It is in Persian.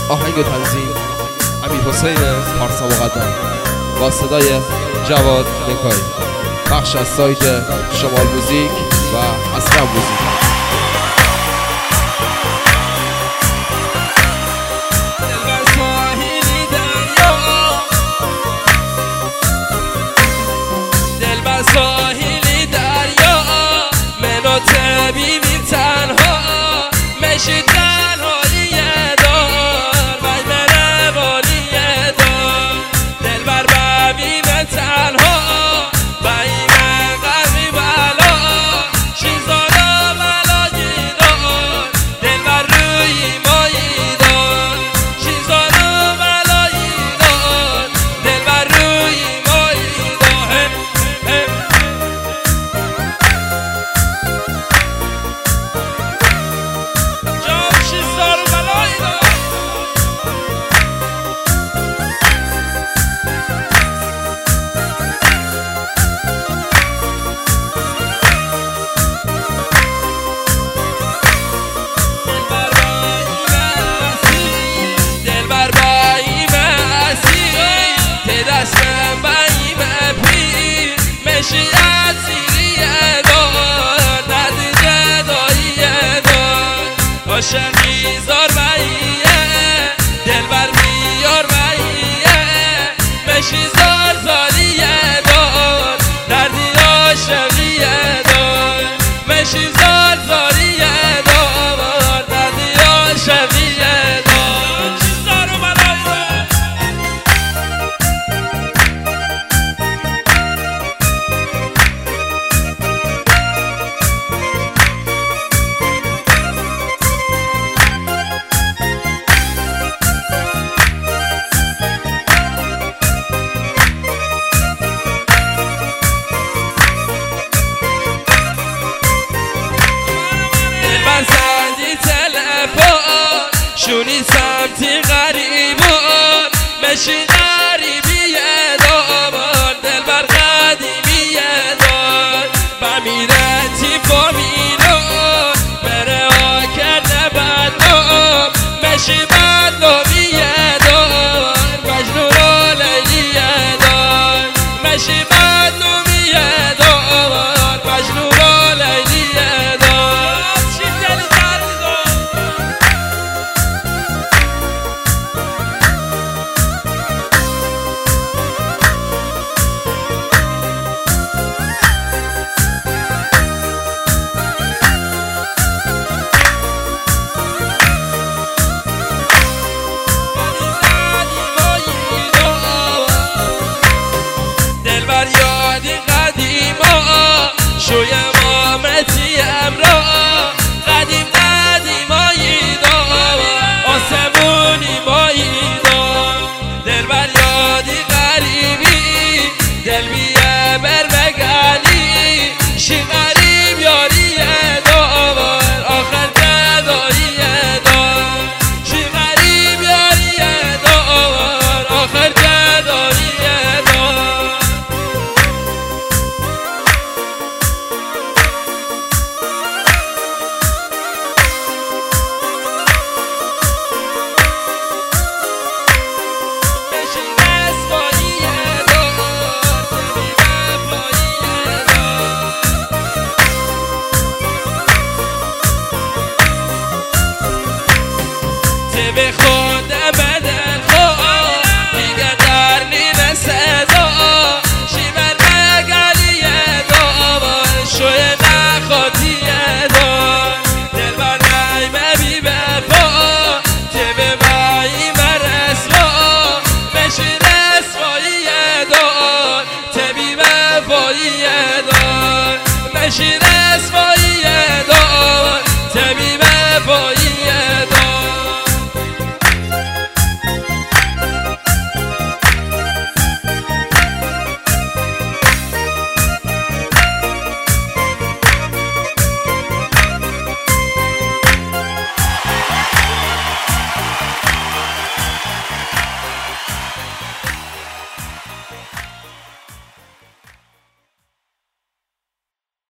آهنگ و تنظیم امیر حسین پارسا مقدم با صدای جواد نکایی، بخش از سایت شمال موزیک و اسرم موزیک. ساحلی دریا منو ببین تنها مشی تنهایی دار وای من والی دار دلبر ببین تنها وای من قلبی بلا چیزانا بلایی دار دلبر روی مایی دار چیزانا بلایی دار دلبر روی مایی دار مشی از سیریه دار دردی جداییه دار عاشقی زار باییه دلبر بیار باییه مشی زار زاریه دار دردی عاشقیه دار مشی زار زاریه دار دردی عاشقیه دار چی زار و بلایی دار سندی تلفن شونی سمتی غریبون مشی غریبیه دار دلبر قدیمیه دار بمیره تی فامیلون بره ها کرده بدنام مشی بدنامیه دار مجنون و لیلیه دار مشی بدنامیه دار مجنون و لیلیه دار دلبر یادی قدیما شویم آمدی امرا قدیم قدیمایی دار آسمونی مایی دار دلبر یادی غریبی دل بیه برمگانی شی غریب یاریه دار آخر جداییه دار شی غریب یاریه دار آخر جداییه دار به